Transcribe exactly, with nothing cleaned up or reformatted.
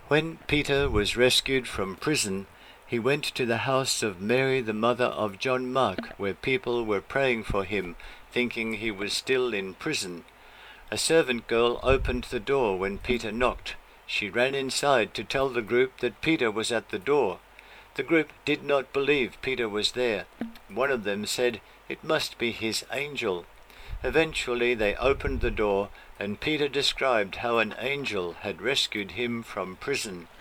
When Peter was rescued from prison, he went to the house of Mary, the mother of John Mark, where people were praying for him, thinking he was still in prison. A servant girl opened the door when Peter knocked. She ran inside to tell the group that Peter was at the door. The group did not believe Peter was there. One of them said, "It must be his angel." Eventually they opened the door, and Peter described how an angel had rescued him from prison.